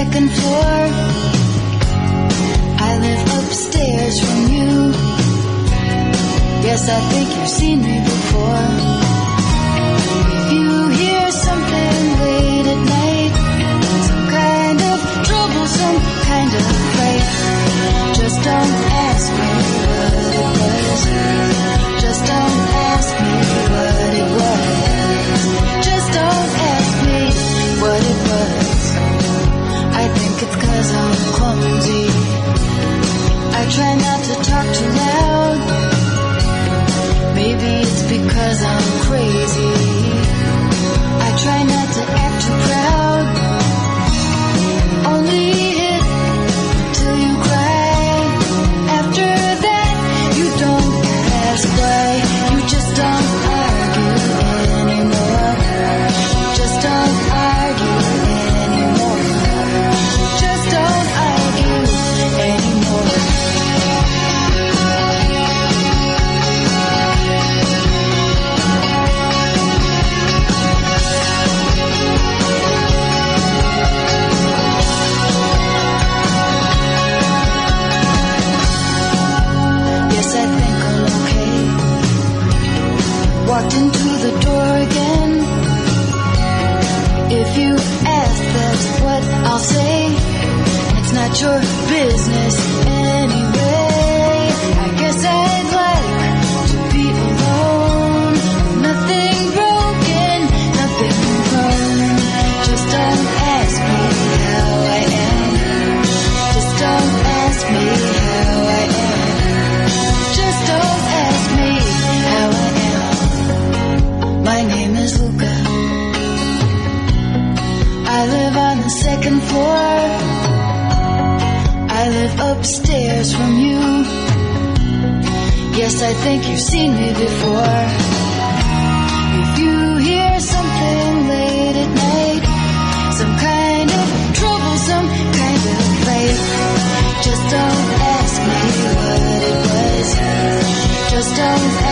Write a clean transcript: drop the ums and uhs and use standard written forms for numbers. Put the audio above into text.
second floor. I live upstairs from you. Yes, I think you've seen me before. If you hear something late at night, some kind of trouble, some kind of fight, just don't ask me what it was. Just don't ask me what it was. Just don't ask me what it was. I think it's 'cause I'm clumsy. I try not to talk too loud. Maybe it's because I'm crazy. I try not to act too proud. Only hit till you cry. After that, you don't ask why. You just don't argue anymore. Just don't argue anymore. Just don't argue anymore. Walked into the door again. If you ask, that's what I'll say. It's not your business anyway. I guess I'd like to be alone. Nothing broken, nothing wrong. Just don't ask me how I am. Just don't ask me how I am. Just don't ask me how I am. My name is Luca. I live on the second floor. I live upstairs from you. Yes, I think you've seen me before. If you hear something late at night, some kind of trouble, some kind of fight, just don't ask me what it was. Just don't